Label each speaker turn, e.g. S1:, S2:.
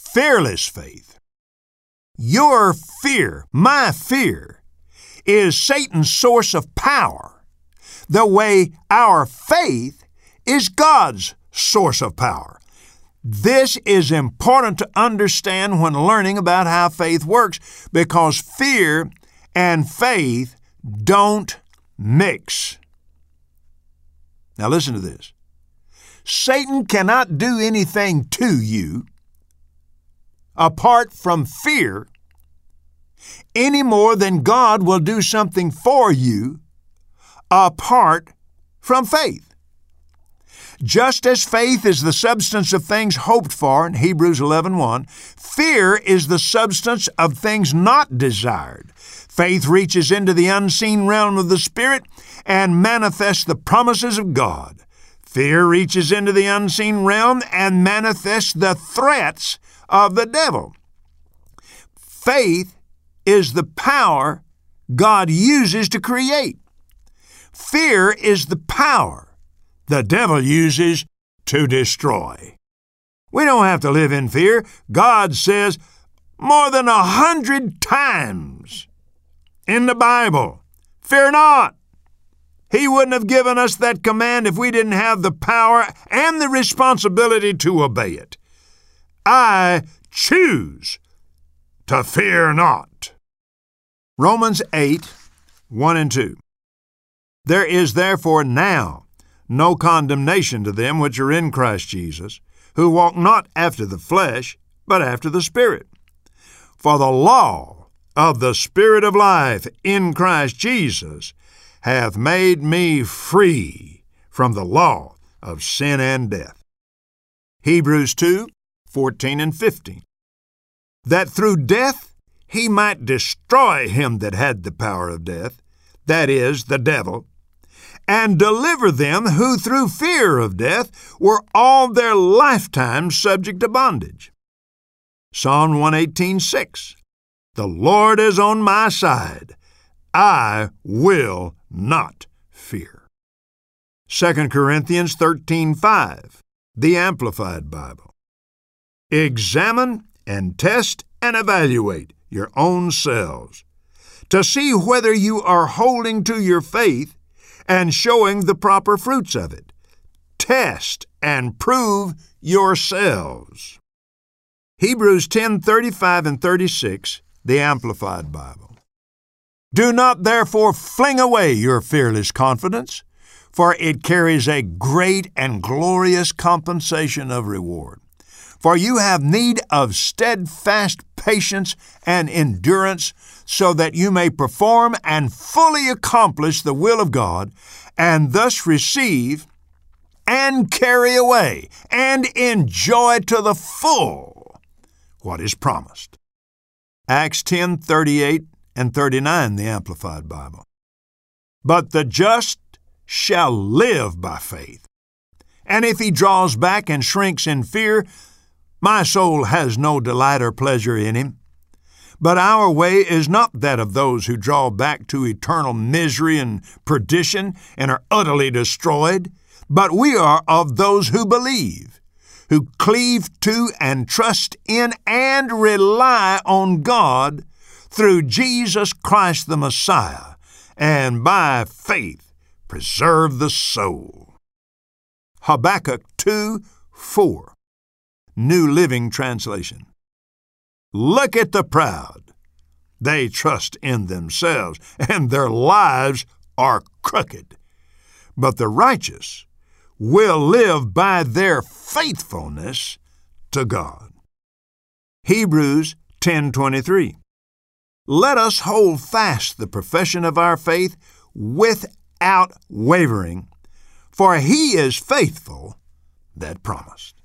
S1: fearless faith. Your fear, my fear, is Satan's source of power, the way our faith is God's source of power. This is important to understand when learning about how faith works, because fear and faith don't mix. Now listen to this. Satan cannot do anything to you apart from fear any more than God will do something for you apart from faith. Just as faith is the substance of things hoped for in Hebrews 11:1, fear is the substance of things not desired. Faith reaches into the unseen realm of the Spirit and manifests the promises of God. Fear reaches into the unseen realm and manifests the threats of the devil. Faith is the power God uses to create. Fear is the power the devil uses to destroy. We don't have to live in fear. God says more than 100 times in the Bible, "Fear not." He wouldn't have given us that command if we didn't have the power and the responsibility to obey it. I choose to fear not. Romans 8:1-2. There is therefore now no condemnation to them which are in Christ Jesus, who walk not after the flesh, but after the Spirit. For the law of the Spirit of life in Christ Jesus hath made me free from the law of sin and death. Hebrews 2:14-15. That through death he might destroy him that had the power of death, that is, the devil, and deliver them who through fear of death were all their lifetime subject to bondage. Psalm 118:6. The Lord is on my side. I will not fear. 2 Corinthians 13:5, the Amplified Bible. Examine and test and evaluate your own selves to see whether you are holding to your faith and showing the proper fruits of it. Test and prove yourselves. Hebrews 10:35-36, the Amplified Bible. Do not therefore fling away your fearless confidence, for it carries a great and glorious compensation of reward. For you have need of steadfast patience and endurance, so that you may perform and fully accomplish the will of God, and thus receive and carry away and enjoy to the full what is promised. Acts 10:38-39, the Amplified Bible. But the just shall live by faith. And if he draws back and shrinks in fear, my soul has no delight or pleasure in him. But our way is not that of those who draw back to eternal misery and perdition and are utterly destroyed, but we are of those who believe, who cleave to and trust in and rely on God through Jesus Christ the Messiah, and by faith preserve the soul. Habakkuk 2:4, New Living Translation. Look at the proud. They trust in themselves, and their lives are crooked. But the righteous will live by their faithfulness to God. Hebrews 10:23. Let us hold fast the profession of our faith without wavering, for he is faithful that promised.